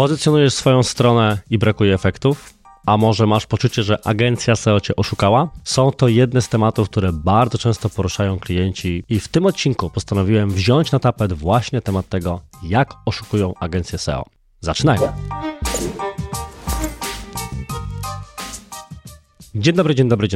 Pozycjonujesz swoją stronę i brakuje efektów? A może masz poczucie, że agencja SEO cię oszukała? Są to jedne z tematów, które bardzo często poruszają klienci i w tym odcinku postanowiłem wziąć na tapet właśnie temat tego, jak oszukują agencje SEO. Zaczynajmy! Dzień dobry.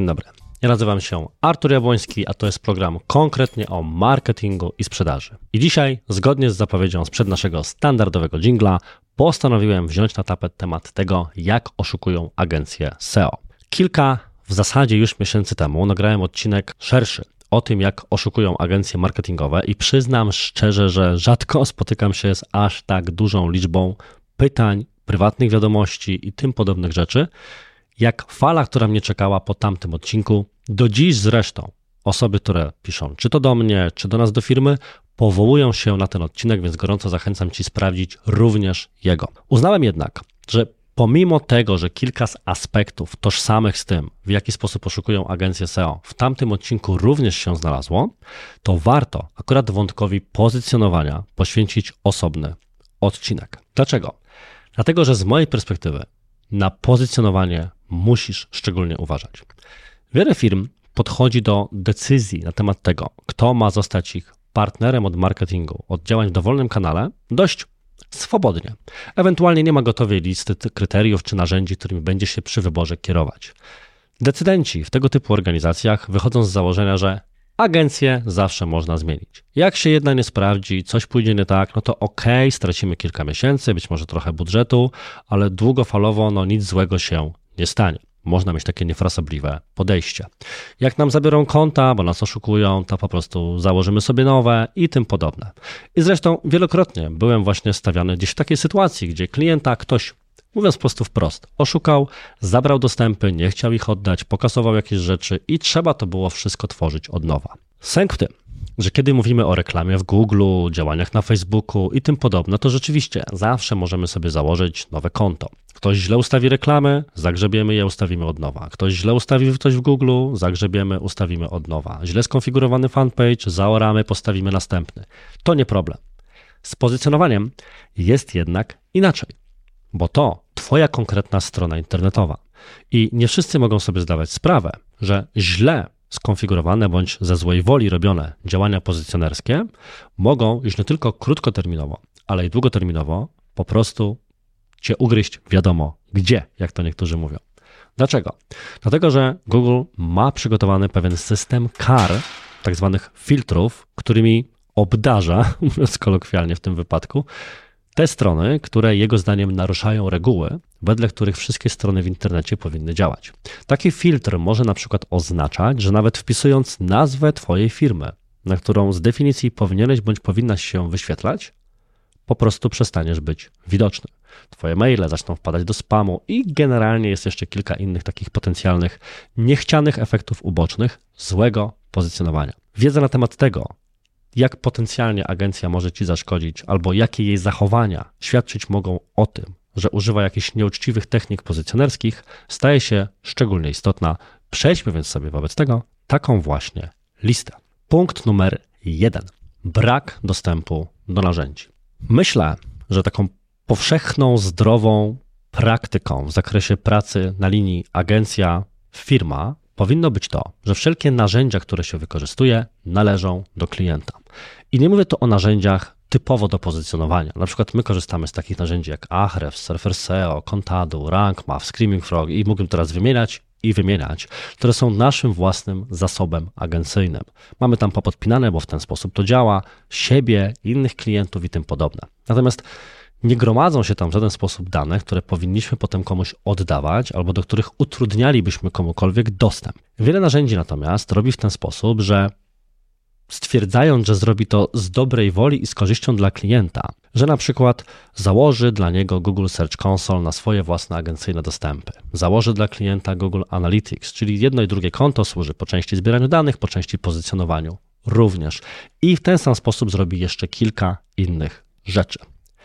Ja nazywam się Artur Jabłoński, a to jest program konkretnie o marketingu i sprzedaży. I dzisiaj, zgodnie z zapowiedzią sprzed naszego standardowego dżingla, postanowiłem wziąć na tapet temat tego, jak oszukują agencje SEO. Kilka w zasadzie już miesięcy temu nagrałem odcinek szerszy o tym, jak oszukują agencje marketingowe i przyznam szczerze, że rzadko spotykam się z aż tak dużą liczbą pytań, prywatnych wiadomości i tym podobnych rzeczy, jak fala, która mnie czekała po tamtym odcinku. Do dziś zresztą osoby, które piszą czy to do mnie, czy do nas do firmy, powołują się na ten odcinek, więc gorąco zachęcam Ci sprawdzić również jego. Uznałem jednak, że pomimo tego, że kilka z aspektów tożsamych z tym, w jaki sposób oszukują agencje SEO, w tamtym odcinku również się znalazło, to warto akurat wątkowi pozycjonowania poświęcić osobny odcinek. Dlaczego? Dlatego, że z mojej perspektywy na pozycjonowanie musisz szczególnie uważać. Wiele firm podchodzi do decyzji na temat tego, kto ma zostać ich partnerem od marketingu, od działań w dowolnym kanale, dość swobodnie. Ewentualnie nie ma gotowej listy kryteriów czy narzędzi, którymi będzie się przy wyborze kierować. Decydenci w tego typu organizacjach wychodzą z założenia, że agencję zawsze można zmienić. Jak się jedna nie sprawdzi, coś pójdzie nie tak, no to okej, stracimy kilka miesięcy, być może trochę budżetu, ale długofalowo nic złego się nie stanie. Można mieć takie niefrasobliwe podejście. Jak nam zabiorą konta, bo nas oszukują, to po prostu założymy sobie nowe i tym podobne. I zresztą wielokrotnie byłem właśnie stawiany gdzieś w takiej sytuacji, gdzie klienta ktoś, mówiąc po prostu wprost, oszukał, zabrał dostępy, nie chciał ich oddać, pokasował jakieś rzeczy i trzeba to było wszystko tworzyć od nowa. Sęk w tym, że kiedy mówimy o reklamie w Google, działaniach na Facebooku i tym podobne, to rzeczywiście zawsze możemy sobie założyć nowe konto. Ktoś źle ustawi reklamy, zagrzebiemy je, ustawimy od nowa. Ktoś źle ustawi coś w Google, zagrzebiemy, ustawimy od nowa. Źle skonfigurowany fanpage, zaoramy, postawimy następny. To nie problem. Z pozycjonowaniem jest jednak inaczej, bo to Twoja konkretna strona internetowa. I nie wszyscy mogą sobie zdawać sprawę, że źle skonfigurowane bądź ze złej woli robione działania pozycjonerskie mogą już nie tylko krótkoterminowo, ale i długoterminowo po prostu Cię ugryźć wiadomo gdzie, jak to niektórzy mówią. Dlaczego? Dlatego, że Google ma przygotowany pewien system kar, tak zwanych filtrów, którymi obdarza, mówiąc kolokwialnie w tym wypadku, te strony, które jego zdaniem naruszają reguły, wedle których wszystkie strony w internecie powinny działać. Taki filtr może na przykład oznaczać, że nawet wpisując nazwę Twojej firmy, na którą z definicji powinieneś bądź powinnaś się wyświetlać, po prostu przestaniesz być widoczny. Twoje maile zaczną wpadać do spamu i generalnie jest jeszcze kilka innych takich potencjalnych, niechcianych efektów ubocznych złego pozycjonowania. Wiedza na temat tego, jak potencjalnie agencja może Ci zaszkodzić albo jakie jej zachowania świadczyć mogą o tym, że używa jakichś nieuczciwych technik pozycjonerskich, staje się szczególnie istotna. Przejdźmy więc sobie wobec tego taką właśnie listę. Punkt numer 1. Brak dostępu do narzędzi. Myślę, że taką powszechną, zdrową praktyką w zakresie pracy na linii agencja-firma powinno być to, że wszelkie narzędzia, które się wykorzystuje, należą do klienta. I nie mówię tu o narzędziach typowo do pozycjonowania. Na przykład my korzystamy z takich narzędzi jak Ahrefs, Surfer SEO, Contadu, RankMath, Screaming Frog i mógłbym teraz wymieniać, które są naszym własnym zasobem agencyjnym. Mamy tam popodpinane, bo w ten sposób to działa, siebie, innych klientów i tym podobne. Natomiast nie gromadzą się tam w żaden sposób dane, które powinniśmy potem komuś oddawać albo do których utrudnialibyśmy komukolwiek dostęp. Wiele narzędzi natomiast robi w ten sposób, że stwierdzając, że zrobi to z dobrej woli i z korzyścią dla klienta, że na przykład założy dla niego Google Search Console na swoje własne agencyjne dostępy, założy dla klienta Google Analytics, czyli jedno i drugie konto służy po części zbieraniu danych, po części pozycjonowaniu również i w ten sam sposób zrobi jeszcze kilka innych rzeczy.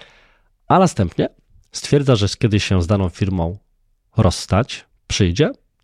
A następnie stwierdza, że kiedy się z daną firmą rozstać przyjdzie,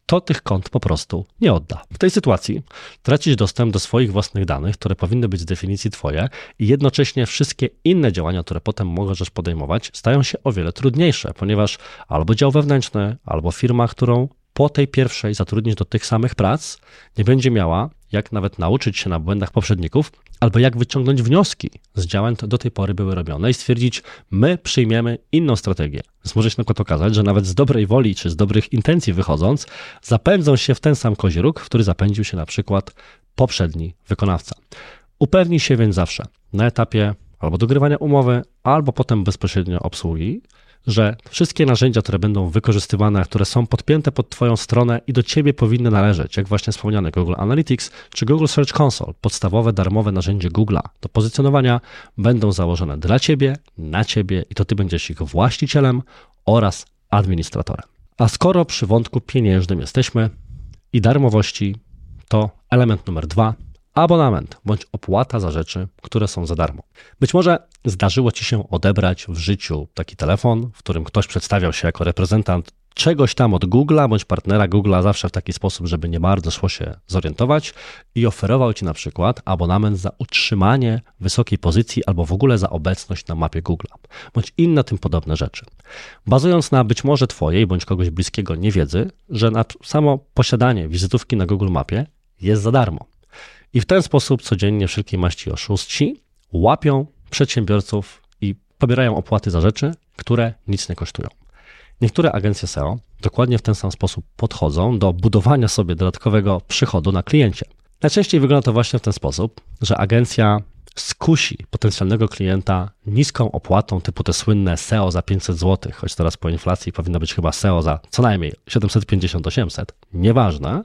to tych kont po prostu nie odda. W tej sytuacji tracisz dostęp do swoich własnych danych, które powinny być z definicji twoje i jednocześnie wszystkie inne działania, które potem możesz podejmować, stają się o wiele trudniejsze, ponieważ albo dział wewnętrzny, albo firma, którą po tej pierwszej zatrudnisz do tych samych prac, nie będzie miała jak nawet nauczyć się na błędach poprzedników, albo jak wyciągnąć wnioski z działań, które do tej pory były robione i stwierdzić, my przyjmiemy inną strategię. Więc może się na przykład okazać, że nawet z dobrej woli czy z dobrych intencji wychodząc, zapędzą się w ten sam koziróg, w który zapędził się na przykład poprzedni wykonawca. Upewnij się więc zawsze na etapie albo dogrywania umowy, albo potem bezpośrednio obsługi, że wszystkie narzędzia, które będą wykorzystywane, które są podpięte pod twoją stronę i do ciebie powinny należeć, jak właśnie wspomniane Google Analytics czy Google Search Console, podstawowe darmowe narzędzie Google'a do pozycjonowania, będą założone dla ciebie, na ciebie i to ty będziesz ich właścicielem oraz administratorem. A skoro przy wątku pieniężnym jesteśmy i darmowości, to element numer 2, abonament bądź opłata za rzeczy, które są za darmo. Być może zdarzyło ci się odebrać w życiu taki telefon, w którym ktoś przedstawiał się jako reprezentant czegoś tam od Google'a bądź partnera Google'a zawsze w taki sposób, żeby nie bardzo szło się zorientować i oferował ci na przykład abonament za utrzymanie wysokiej pozycji albo w ogóle za obecność na mapie Google'a bądź inne tym podobne rzeczy. Bazując na być może twojej bądź kogoś bliskiego niewiedzy, że na samo posiadanie wizytówki na Google Mapie jest za darmo. I w ten sposób codziennie wszelkiej maści oszuści łapią przedsiębiorców i pobierają opłaty za rzeczy, które nic nie kosztują. Niektóre agencje SEO dokładnie w ten sam sposób podchodzą do budowania sobie dodatkowego przychodu na kliencie. Najczęściej wygląda to właśnie w ten sposób, że agencja skusi potencjalnego klienta niską opłatą typu te słynne SEO za 500 zł, choć teraz po inflacji powinno być chyba SEO za co najmniej 750-800, nieważne.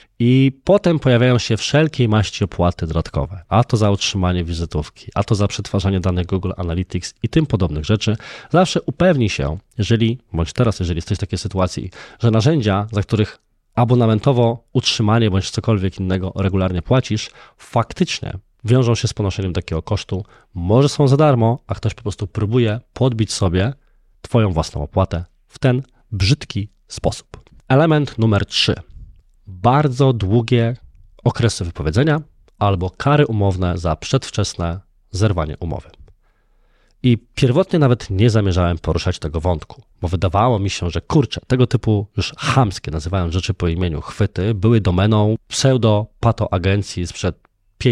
I potem pojawiają się wszelkiej maści opłaty dodatkowe, a to za utrzymanie wizytówki, a to za przetwarzanie danych Google Analytics i tym podobnych rzeczy. Zawsze upewnij się, jeżeli jesteś w takiej sytuacji, że narzędzia, za których abonamentowo utrzymanie bądź cokolwiek innego regularnie płacisz, faktycznie wiążą się z ponoszeniem takiego kosztu, może są za darmo, a ktoś po prostu próbuje podbić sobie twoją własną opłatę w ten brzydki sposób. Element numer 3. Bardzo długie okresy wypowiedzenia albo kary umowne za przedwczesne zerwanie umowy. I pierwotnie nawet nie zamierzałem poruszać tego wątku, bo wydawało mi się, że tego typu już chamskie, nazywając rzeczy po imieniu, chwyty były domeną pseudo-pato-agencji sprzed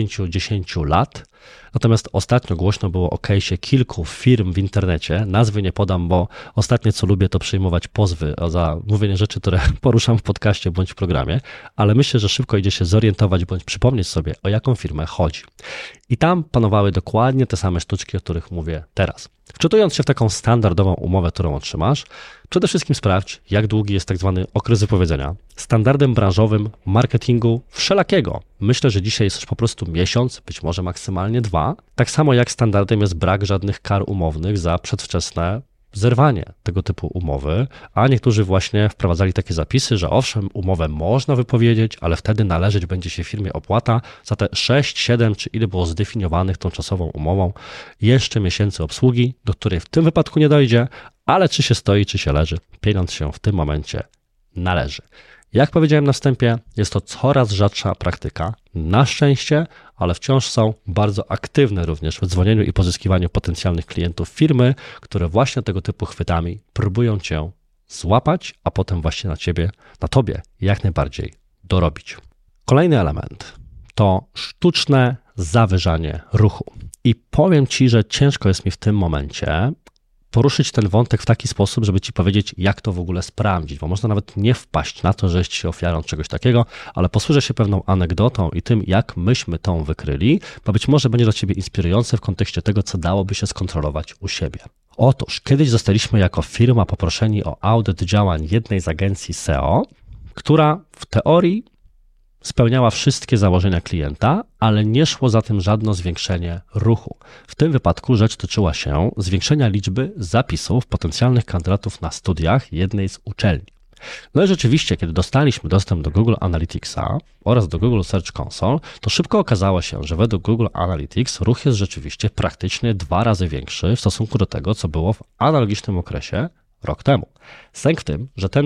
5-10 lat. Natomiast ostatnio głośno było o case'ie kilku firm w internecie. Nazwy nie podam, bo ostatnie co lubię to przyjmować pozwy za mówienie rzeczy, które poruszam w podcaście bądź w programie, ale myślę, że szybko idzie się zorientować bądź przypomnieć sobie, o jaką firmę chodzi. I tam panowały dokładnie te same sztuczki, o których mówię teraz. Wczytując się w taką standardową umowę, którą otrzymasz, przede wszystkim sprawdź, jak długi jest tak zwany okres wypowiedzenia. Standardem branżowym marketingu wszelakiego. Myślę, że dzisiaj jest już po prostu miesiąc, być może maksymalnie 2. Tak samo jak standardem jest brak żadnych kar umownych za przedwczesne zerwanie tego typu umowy, a niektórzy właśnie wprowadzali takie zapisy, że owszem, umowę można wypowiedzieć, ale wtedy należeć będzie się firmie opłata za te 6, 7 czy ile było zdefiniowanych tą czasową umową jeszcze miesięcy obsługi, do której w tym wypadku nie dojdzie, ale czy się stoi, czy się leży, pieniądz się w tym momencie należy. Jak powiedziałem na wstępie, jest to coraz rzadsza praktyka, na szczęście, ale wciąż są bardzo aktywne również w dzwonieniu i pozyskiwaniu potencjalnych klientów firmy, które właśnie tego typu chwytami próbują cię złapać, a potem właśnie na tobie jak najbardziej dorobić. Kolejny element to sztuczne zawyżanie ruchu. I powiem ci, że ciężko jest mi w tym momencie poruszyć ten wątek w taki sposób, żeby ci powiedzieć, jak to w ogóle sprawdzić, bo można nawet nie wpaść na to, że jesteś ofiarą czegoś takiego, ale posłużę się pewną anegdotą i tym, jak myśmy tą wykryli, bo być może będzie dla ciebie inspirujące w kontekście tego, co dałoby się skontrolować u siebie. Otóż kiedyś zostaliśmy jako firma poproszeni o audyt działań jednej z agencji SEO, która w teorii spełniała wszystkie założenia klienta, ale nie szło za tym żadne zwiększenie ruchu. W tym wypadku rzecz tyczyła się zwiększenia liczby zapisów potencjalnych kandydatów na studiach jednej z uczelni. No i rzeczywiście, kiedy dostaliśmy dostęp do Google Analyticsa oraz do Google Search Console, to szybko okazało się, że według Google Analytics ruch jest rzeczywiście praktycznie 2 razy większy w stosunku do tego, co było w analogicznym okresie rok temu. Sęk w tym, że ten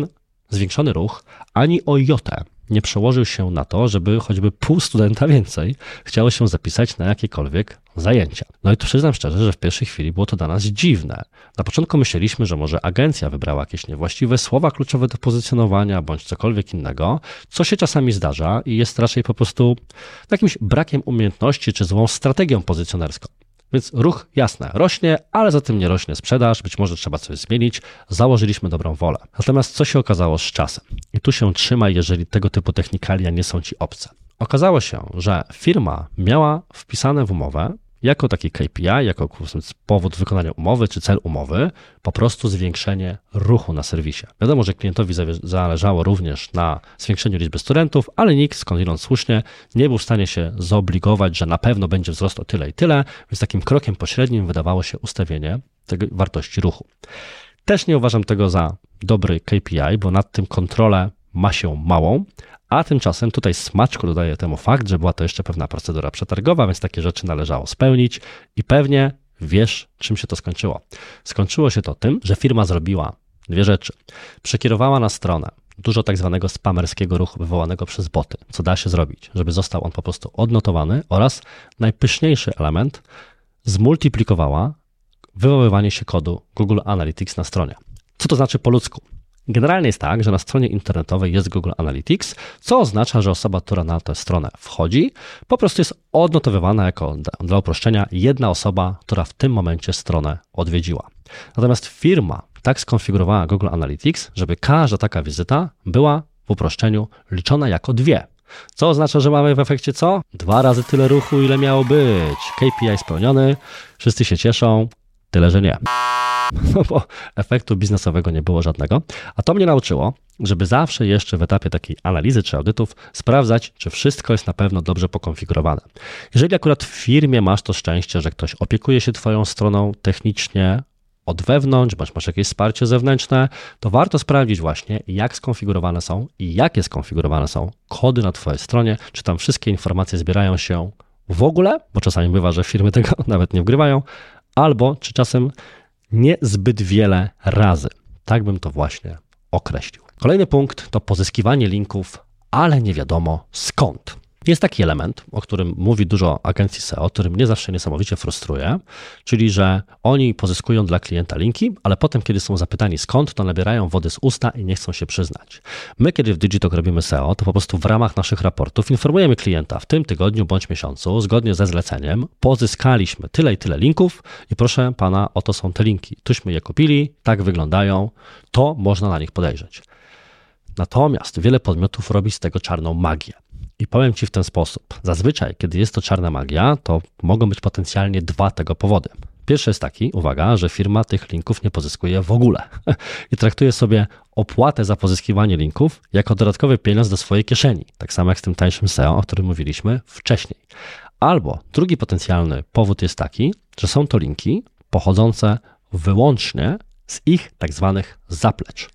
zwiększony ruch ani o jotę nie przełożył się na to, żeby choćby pół studenta więcej chciało się zapisać na jakiekolwiek zajęcia. No i tu przyznam szczerze, że w pierwszej chwili było to dla nas dziwne. Na początku myśleliśmy, że może agencja wybrała jakieś niewłaściwe słowa kluczowe do pozycjonowania bądź cokolwiek innego, co się czasami zdarza i jest raczej po prostu jakimś brakiem umiejętności czy złą strategią pozycjonerską. Więc ruch, jasne, rośnie, ale za tym nie rośnie sprzedaż, być może trzeba coś zmienić, założyliśmy dobrą wolę. Natomiast co się okazało z czasem? I tu się trzymaj, jeżeli tego typu technikalia nie są ci obce. Okazało się, że firma miała wpisane w umowę jako taki KPI, jako powód wykonania umowy czy cel umowy, po prostu zwiększenie ruchu na serwisie. Wiadomo, że klientowi zależało również na zwiększeniu liczby studentów, ale nikt, skądinąd słusznie, nie był w stanie się zobligować, że na pewno będzie wzrost o tyle i tyle, więc takim krokiem pośrednim wydawało się ustawienie tej wartości ruchu. Też nie uważam tego za dobry KPI, bo nad tym kontrolę ma się małą, a tymczasem tutaj smaczku dodaje temu fakt, że była to jeszcze pewna procedura przetargowa, więc takie rzeczy należało spełnić i pewnie wiesz, czym się to skończyło. Skończyło się to tym, że firma zrobiła dwie rzeczy. Przekierowała na stronę dużo tak zwanego spamerskiego ruchu wywołanego przez boty, co da się zrobić, żeby został on po prostu odnotowany oraz najpyszniejszy element zmultiplikowała wywoływanie się kodu Google Analytics na stronie. Co to znaczy po ludzku? Generalnie jest tak, że na stronie internetowej jest Google Analytics, co oznacza, że osoba, która na tę stronę wchodzi, po prostu jest odnotowywana jako, dla uproszczenia, jedna osoba, która w tym momencie stronę odwiedziła. Natomiast firma tak skonfigurowała Google Analytics, żeby każda taka wizyta była w uproszczeniu liczona jako dwie. Co oznacza, że mamy w efekcie co? 2 razy tyle ruchu, ile miało być. KPI spełniony, wszyscy się cieszą, tyle, że nie. No bo efektu biznesowego nie było żadnego, a to mnie nauczyło, żeby zawsze jeszcze w etapie takiej analizy czy audytów sprawdzać, czy wszystko jest na pewno dobrze pokonfigurowane. Jeżeli akurat w firmie masz to szczęście, że ktoś opiekuje się twoją stroną technicznie od wewnątrz, bądź masz jakieś wsparcie zewnętrzne, to warto sprawdzić właśnie, jak skonfigurowane są i jakie skonfigurowane są kody na twojej stronie, czy tam wszystkie informacje zbierają się w ogóle, bo czasami bywa, że firmy tego nawet nie wgrywają, albo czy czasem nie zbyt wiele razy. Tak bym to właśnie określił. Kolejny punkt to pozyskiwanie linków, ale nie wiadomo skąd. Jest taki element, o którym mówi dużo agencji SEO, który mnie zawsze niesamowicie frustruje, czyli że oni pozyskują dla klienta linki, ale potem, kiedy są zapytani skąd, to nabierają wody z usta i nie chcą się przyznać. My, kiedy w Digitalk robimy SEO, to po prostu w ramach naszych raportów informujemy klienta w tym tygodniu bądź miesiącu, zgodnie ze zleceniem, pozyskaliśmy tyle i tyle linków i proszę pana, oto są te linki. Tuśmy je kupili, tak wyglądają, to można na nich podejrzeć. Natomiast wiele podmiotów robi z tego czarną magię. I powiem Ci w ten sposób. Zazwyczaj, kiedy jest to czarna magia, to mogą być potencjalnie 2 tego powody. Pierwszy jest taki, uwaga, że firma tych linków nie pozyskuje w ogóle i traktuje sobie opłatę za pozyskiwanie linków jako dodatkowy pieniądz do swojej kieszeni. Tak samo jak z tym tańszym SEO, o którym mówiliśmy wcześniej. Albo drugi potencjalny powód jest taki, że są to linki pochodzące wyłącznie z ich tak zwanych zaplecz.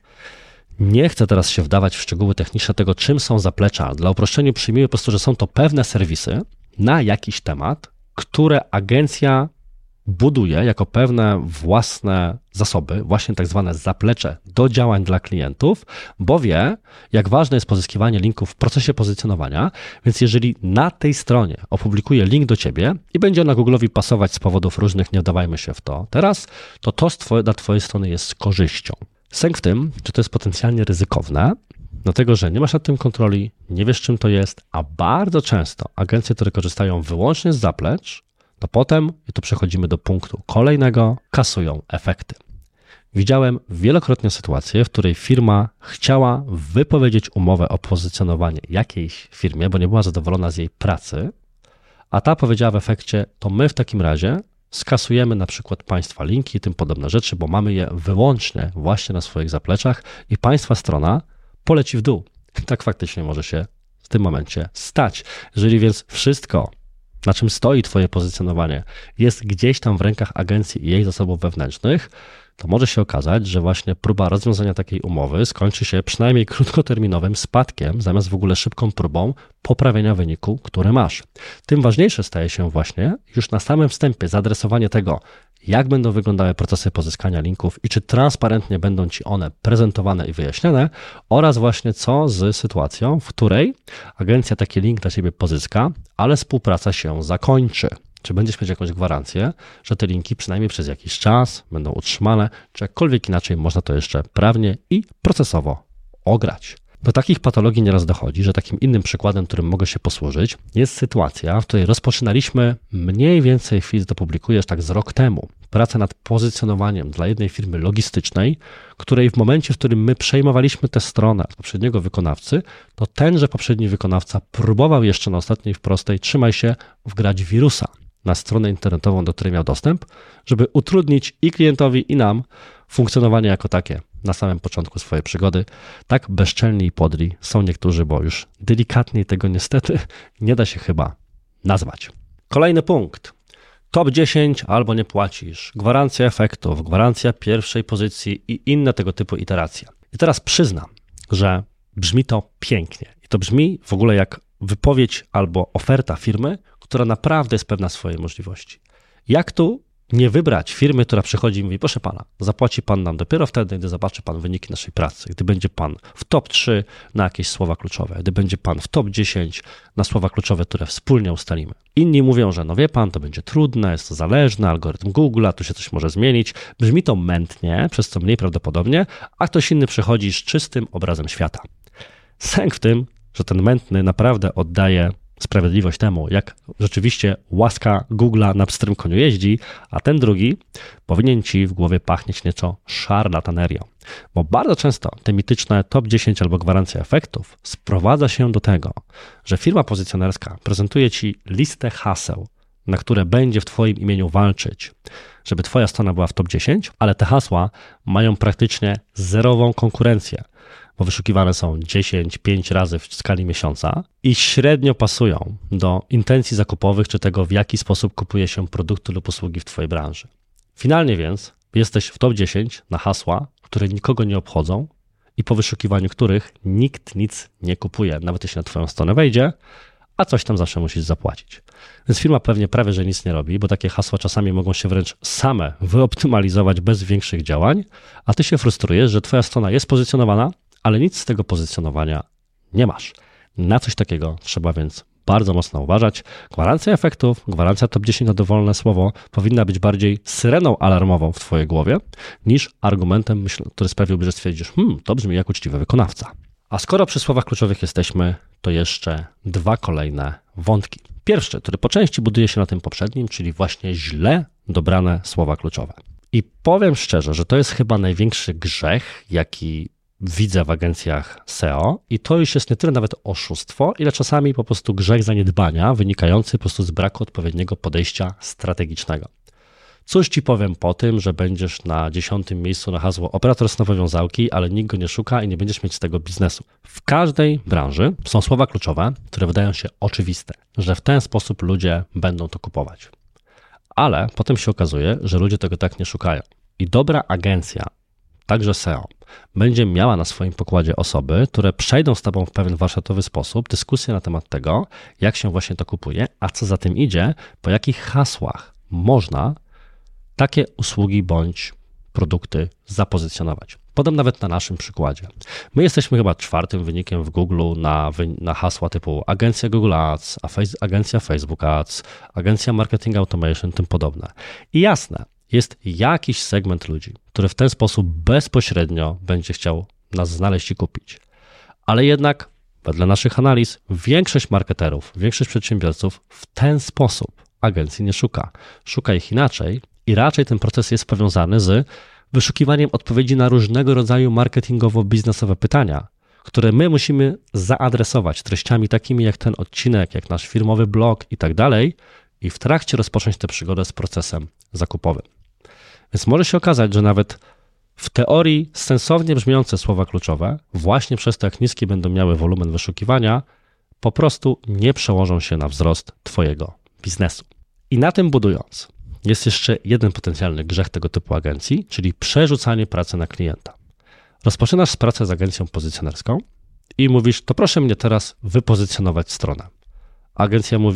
Nie chcę teraz się wdawać w szczegóły techniczne tego, czym są zaplecza. Dla uproszczenia przyjmijmy po prostu, że są to pewne serwisy na jakiś temat, które agencja buduje jako pewne własne zasoby, właśnie tak zwane zaplecze do działań dla klientów, bo wie, jak ważne jest pozyskiwanie linków w procesie pozycjonowania, więc jeżeli na tej stronie opublikuje link do Ciebie i będzie ona Google'owi pasować z powodów różnych, nie wdawajmy się w to teraz, to dla Twojej strony jest z korzyścią. Sęk w tym, że to jest potencjalnie ryzykowne, dlatego że nie masz nad tym kontroli, nie wiesz czym to jest, a bardzo często agencje, które korzystają wyłącznie z zaplecz, to potem, i tu przechodzimy do punktu kolejnego, kasują efekty. Widziałem wielokrotnie sytuację, w której firma chciała wypowiedzieć umowę o pozycjonowanie jakiejś firmie, bo nie była zadowolona z jej pracy, a ta powiedziała w efekcie, to my w takim razie skasujemy na przykład Państwa linki i tym podobne rzeczy, bo mamy je wyłącznie właśnie na swoich zapleczach i Państwa strona poleci w dół. Tak faktycznie może się w tym momencie stać. Jeżeli więc wszystko, na czym stoi Twoje pozycjonowanie, jest gdzieś tam w rękach agencji i jej zasobów wewnętrznych, to może się okazać, że właśnie próba rozwiązania takiej umowy skończy się przynajmniej krótkoterminowym spadkiem, zamiast w ogóle szybką próbą poprawienia wyniku, który masz. Tym ważniejsze staje się właśnie już na samym wstępie zaadresowanie tego, jak będą wyglądały procesy pozyskania linków i czy transparentnie będą Ci one prezentowane i wyjaśnione oraz właśnie co z sytuacją, w której agencja taki link dla Ciebie pozyska, ale współpraca się zakończy. Czy będziesz mieć jakąś gwarancję, że te linki przynajmniej przez jakiś czas będą utrzymane, czy jakkolwiek inaczej można to jeszcze prawnie i procesowo ograć. Do takich patologii nieraz dochodzi, że takim innym przykładem, którym mogę się posłużyć, jest sytuacja, w której rozpoczynaliśmy mniej więcej, chwilę to publikujesz, tak z rok temu, pracę nad pozycjonowaniem dla jednej firmy logistycznej, której w momencie, w którym my przejmowaliśmy tę stronę od poprzedniego wykonawcy, to tenże poprzedni wykonawca próbował jeszcze na ostatniej prostej, trzymaj się, wgrać wirusa na stronę internetową, do której miał dostęp, żeby utrudnić i klientowi, i nam funkcjonowanie jako takie na samym początku swojej przygody. Tak bezczelni i podli są niektórzy, bo już delikatniej tego niestety nie da się chyba nazwać. Kolejny punkt. Top 10 albo nie płacisz. Gwarancja efektów, gwarancja pierwszej pozycji i inne tego typu iteracje. I teraz przyznam, że brzmi to pięknie. I to brzmi w ogóle jak wypowiedź albo oferta firmy, która naprawdę jest pewna swojej możliwości. Jak tu nie wybrać firmy, która przychodzi i mówi, proszę pana, zapłaci pan nam dopiero wtedy, gdy zobaczy pan wyniki naszej pracy, gdy będzie pan w top 3 na jakieś słowa kluczowe, gdy będzie pan w top 10 na słowa kluczowe, które wspólnie ustalimy. Inni mówią, że no wie pan, to będzie trudne, jest to zależne, algorytm Google'a, tu się coś może zmienić. Brzmi to mętnie, przez co mniej prawdopodobnie, a ktoś inny przychodzi z czystym obrazem świata. Sęk w tym, że ten mętny naprawdę oddaje sprawiedliwość temu, jak rzeczywiście łaska Google'a na pstrym koniu jeździ, a ten drugi powinien Ci w głowie pachnieć nieco szarlatanerią. Bo bardzo często te mityczne top 10 albo gwarancja efektów sprowadza się do tego, że firma pozycjonerska prezentuje Ci listę haseł, na które będzie w Twoim imieniu walczyć, żeby Twoja strona była w top 10, ale te hasła mają praktycznie zerową konkurencję, bo wyszukiwane są 10-5 razy w skali miesiąca i średnio pasują do intencji zakupowych czy tego, w jaki sposób kupuje się produkty lub usługi w Twojej branży. Finalnie więc jesteś w top 10 na hasła, które nikogo nie obchodzą i po wyszukiwaniu których nikt nic nie kupuje, nawet jeśli na Twoją stronę wejdzie, a coś tam zawsze musisz zapłacić. Więc firma pewnie prawie, że nic nie robi, bo takie hasła czasami mogą się wręcz same wyoptymalizować bez większych działań, a Ty się frustrujesz, że Twoja strona jest pozycjonowana, ale nic z tego pozycjonowania nie masz. Na coś takiego trzeba więc bardzo mocno uważać. Gwarancja efektów, gwarancja top 10 na dowolne słowo powinna być bardziej syreną alarmową w Twojej głowie niż argumentem, który sprawiłby, że stwierdzisz, to brzmi jak uczciwy wykonawca. A skoro przy słowach kluczowych jesteśmy, to jeszcze dwa kolejne wątki. Pierwszy, który po części buduje się na tym poprzednim, czyli właśnie źle dobrane słowa kluczowe. I powiem szczerze, że to jest chyba największy grzech, jaki widzę w agencjach SEO i to już jest nie tyle nawet oszustwo, ile czasami po prostu grzech zaniedbania wynikający po prostu z braku odpowiedniego podejścia strategicznego. Cóż Ci powiem po tym, że będziesz na 10. miejscu na hasło operator snowej wiązałki, ale nikt go nie szuka i nie będziesz mieć z tego biznesu. W każdej branży są słowa kluczowe, które wydają się oczywiste, że w ten sposób ludzie będą to kupować. Ale potem się okazuje, że ludzie tego tak nie szukają. I dobra agencja, także SEO, będzie miała na swoim pokładzie osoby, które przejdą z Tobą w pewien warsztatowy sposób dyskusję na temat tego, jak się właśnie to kupuje, a co za tym idzie, po jakich hasłach można takie usługi bądź produkty zapozycjonować. Podam nawet na naszym przykładzie. My jesteśmy chyba 4. wynikiem w Google na hasła typu agencja Google Ads, agencja Facebook Ads, agencja Marketing Automation, tym podobne. I jasne, jest jakiś segment ludzi, który w ten sposób bezpośrednio będzie chciał nas znaleźć i kupić. Ale jednak, wedle naszych analiz, większość marketerów, większość przedsiębiorców w ten sposób agencji nie szuka. Szuka ich inaczej i raczej ten proces jest powiązany z wyszukiwaniem odpowiedzi na różnego rodzaju marketingowo-biznesowe pytania, które my musimy zaadresować treściami takimi jak ten odcinek, jak nasz firmowy blog i tak dalej i w trakcie rozpocząć tę przygodę z procesem zakupowym. Więc może się okazać, że nawet w teorii sensownie brzmiące słowa kluczowe, właśnie przez to, jak niski będą miały wolumen wyszukiwania, po prostu nie przełożą się na wzrost Twojego biznesu. I na tym budując, jest jeszcze jeden potencjalny grzech tego typu agencji, czyli przerzucanie pracy na klienta. Rozpoczynasz pracę z agencją pozycjonerską i mówisz, to proszę mnie teraz wypozycjonować stronę. Agencja mówi,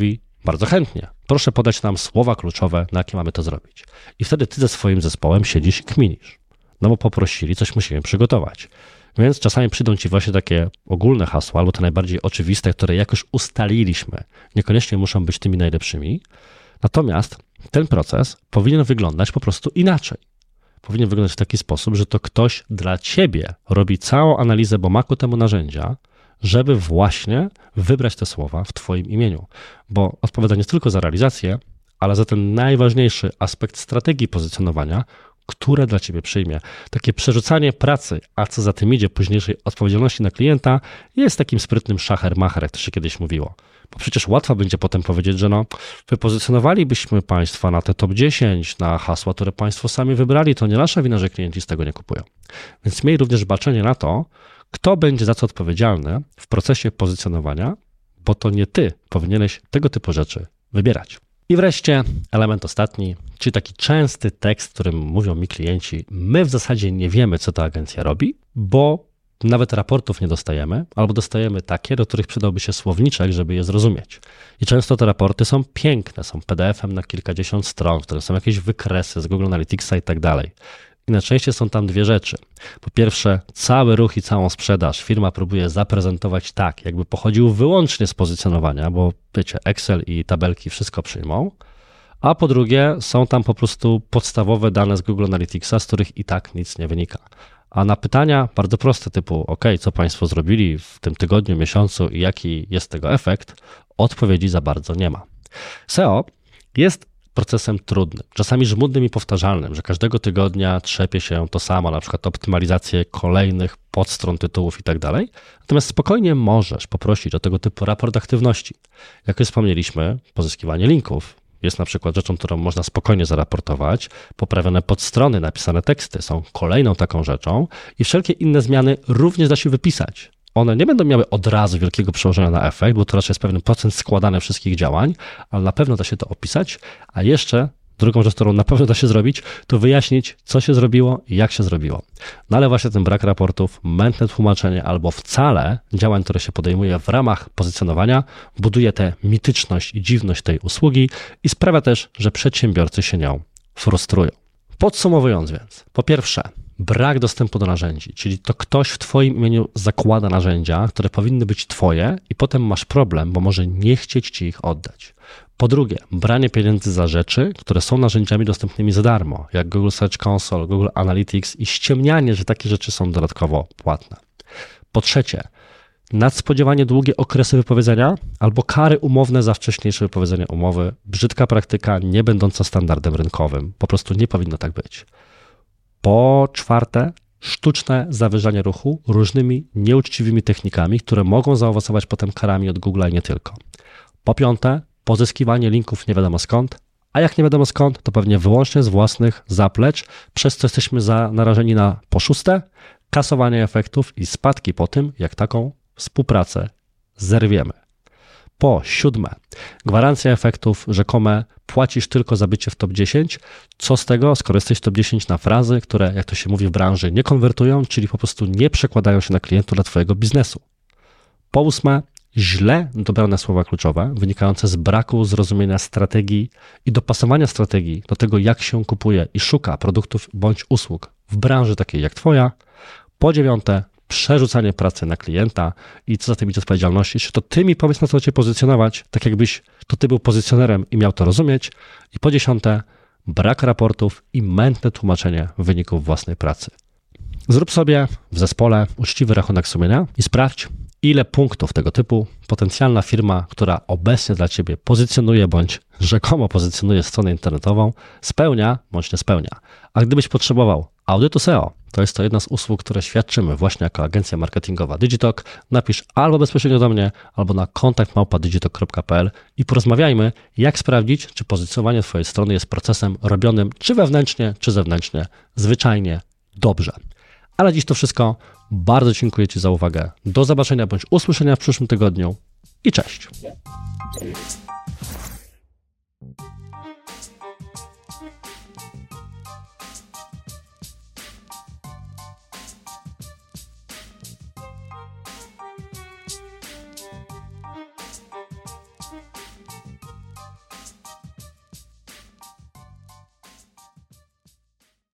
Bardzo chętnie. Proszę podać nam słowa kluczowe, na jakie mamy to zrobić. I wtedy ty ze swoim zespołem siedzisz i kminisz. No bo poprosili, coś musimy przygotować. Więc czasami przyjdą ci właśnie takie ogólne hasła, albo te najbardziej oczywiste, które jakoś ustaliliśmy. Niekoniecznie muszą być tymi najlepszymi. Natomiast ten proces powinien wyglądać po prostu inaczej. Powinien wyglądać w taki sposób, że to ktoś dla ciebie robi całą analizę, bo ma ku temu narzędzia, żeby właśnie wybrać te słowa w twoim imieniu. Bo odpowiada nie tylko za realizację, ale za ten najważniejszy aspekt strategii pozycjonowania, które dla ciebie przyjmie. Takie przerzucanie pracy, a co za tym idzie, późniejszej odpowiedzialności na klienta, jest takim sprytnym szacher-macher, jak to się kiedyś mówiło. Bo przecież łatwo będzie potem powiedzieć, że wypozycjonowalibyśmy Państwa na te top 10, na hasła, które Państwo sami wybrali, to nie nasza wina, że klienci z tego nie kupują. Więc miej również baczenie na to, kto będzie za co odpowiedzialny w procesie pozycjonowania, bo to nie ty powinieneś tego typu rzeczy wybierać. I wreszcie element ostatni, czyli taki częsty tekst, w którym mówią mi klienci, my w zasadzie nie wiemy, co ta agencja robi, bo nawet raportów nie dostajemy, albo dostajemy takie, do których przydałby się słowniczek, żeby je zrozumieć. I często te raporty są piękne, są PDF-em na kilkadziesiąt stron, w których są jakieś wykresy z Google Analyticsa i tak dalej. I najczęściej są tam dwie rzeczy. Po pierwsze, cały ruch i całą sprzedaż firma próbuje zaprezentować tak, jakby pochodził wyłącznie z pozycjonowania, bo wiecie, Excel i tabelki wszystko przyjmą. A po drugie, są tam po prostu podstawowe dane z Google Analyticsa, z których i tak nic nie wynika. A na pytania bardzo proste typu, co Państwo zrobili w tym tygodniu, miesiącu i jaki jest tego efekt, odpowiedzi za bardzo nie ma. SEO jest procesem trudnym, czasami żmudnym i powtarzalnym, że każdego tygodnia trzepie się to samo, na przykład optymalizację kolejnych podstron, tytułów i tak dalej. Natomiast spokojnie możesz poprosić o tego typu raport aktywności. Jak już wspomnieliśmy, pozyskiwanie linków jest na przykład rzeczą, którą można spokojnie zaraportować. Poprawione podstrony, napisane teksty są kolejną taką rzeczą i wszelkie inne zmiany również da się wypisać. One nie będą miały od razu wielkiego przełożenia na efekt, bo to raczej jest pewien procent składany wszystkich działań, ale na pewno da się to opisać, a jeszcze drugą rzecz, którą na pewno da się zrobić, to wyjaśnić, co się zrobiło i jak się zrobiło. No ale właśnie ten brak raportów, mętne tłumaczenie albo wcale działań, które się podejmuje w ramach pozycjonowania, buduje tę mityczność i dziwność tej usługi i sprawia też, że przedsiębiorcy się nią frustrują. Podsumowując więc, po pierwsze, brak dostępu do narzędzi, czyli to ktoś w twoim imieniu zakłada narzędzia, które powinny być twoje i potem masz problem, bo może nie chcieć ci ich oddać. Po drugie, branie pieniędzy za rzeczy, które są narzędziami dostępnymi za darmo, jak Google Search Console, Google Analytics i ściemnianie, że takie rzeczy są dodatkowo płatne. Po trzecie, nadspodziewanie długie okresy wypowiedzenia albo kary umowne za wcześniejsze wypowiedzenie umowy, brzydka praktyka nie będąca standardem rynkowym. Po prostu nie powinno tak być. Po czwarte, sztuczne zawyżanie ruchu różnymi nieuczciwymi technikami, które mogą zaowocować potem karami od Google'a i nie tylko. Po piąte, pozyskiwanie linków nie wiadomo skąd, a jak nie wiadomo skąd, to pewnie wyłącznie z własnych zaplecz, przez co jesteśmy narażeni na po szóste, kasowanie efektów i spadki po tym, jak taką współpracę zerwiemy. Po siódme, gwarancja efektów rzekome, płacisz tylko za bycie w top 10. Co z tego, skoro jesteś w top 10 na frazy, które, jak to się mówi w branży, nie konwertują, czyli po prostu nie przekładają się na klientów dla twojego biznesu. Po ósme, źle dobrane słowa kluczowe, wynikające z braku zrozumienia strategii i dopasowania strategii do tego, jak się kupuje i szuka produktów bądź usług w branży takiej jak twoja. Po dziewiąte, przerzucanie pracy na klienta i co za tym idzie odpowiedzialności, czy to ty mi powiedz, na co cię pozycjonować, tak jakbyś to ty był pozycjonerem i miał to rozumieć. I po dziesiąte, brak raportów i mętne tłumaczenie wyników własnej pracy. Zrób sobie w zespole uczciwy rachunek sumienia i sprawdź, ile punktów tego typu potencjalna firma, która obecnie dla ciebie pozycjonuje bądź rzekomo pozycjonuje stronę internetową, spełnia bądź nie spełnia. A gdybyś potrzebował audytu SEO, to jest to jedna z usług, które świadczymy właśnie jako agencja marketingowa Digitalk. Napisz albo bezpośrednio do mnie, albo na kontakt@digitalk.pl i porozmawiajmy, jak sprawdzić, czy pozycjonowanie twojej strony jest procesem robionym czy wewnętrznie, czy zewnętrznie, zwyczajnie dobrze. Ale dziś to wszystko. Bardzo dziękuję ci za uwagę. Do zobaczenia bądź usłyszenia w przyszłym tygodniu i cześć.